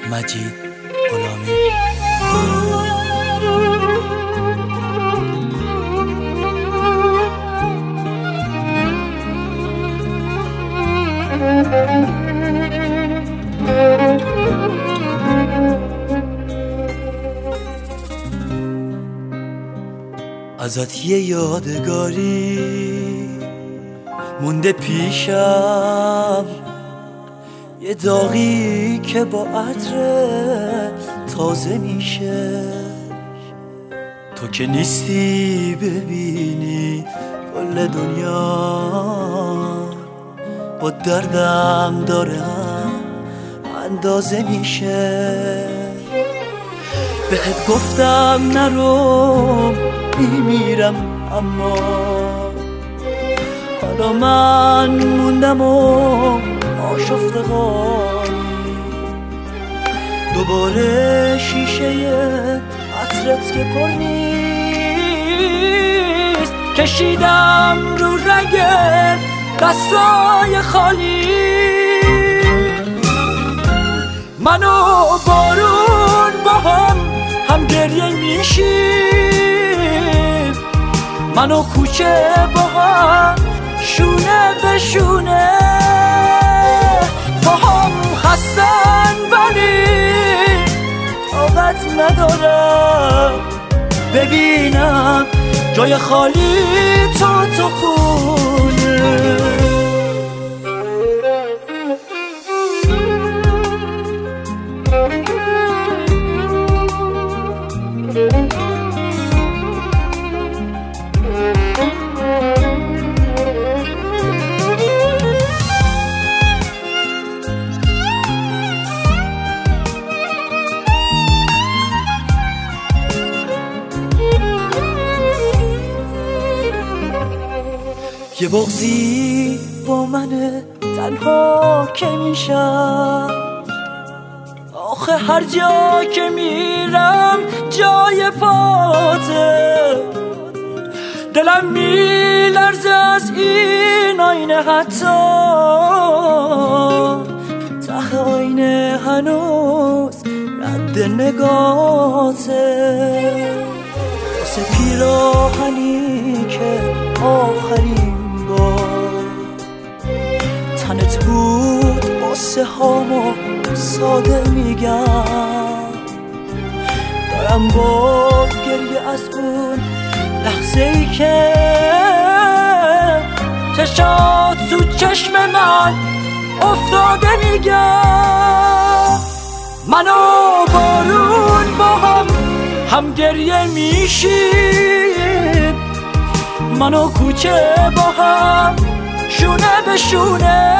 مجید غلامی. ازت یه یادگاری مونده پیشم، یه داغی که با عطر تازه میشه. تو که نیستی ببینی کل دنیا با دردم داره هم اندازه میشه. بهت گفتم نرو میمیرم، اما حالا من موندم و آشفتگانی. دوباره شیشه عطرت که پر نیست، کشیدم رو رنگ دستای خالی. من و بارون با هم گریه میشیم، من و کوچه با هم شونه به شونه. با هم خستن ولی طاقت ندارم ببینم جای خالی تو خونه. یه بغضی با منه تنها که میشم، آخه هر جا که میرم جای پاته. دلم میلرزه از این آینه، حتی ته آینه هنوز رد نگاته. واسه پیراهنی که آخرین تنت بود واسه هامو ساده میگم. دارم با گریه از اون لحظه ای که چشات تو چشم من افتاده میگم. من و بارون با هم گریه میشیم، من و کوچه با هم شونه به شونه.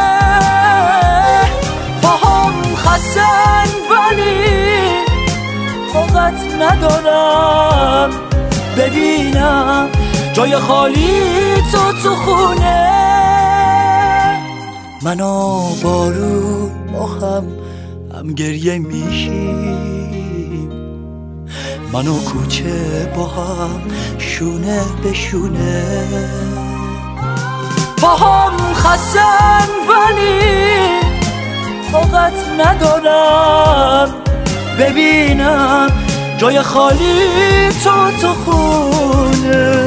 با هم خستن ولی طاقت ندارم ببینم جای خالی تو خونه. من و بارون با هم گریه میشیم، من و کوچه با هم شونه به شونه. با هم خستن ولی طاقت ندارم ببینم جای خالی تو خونه.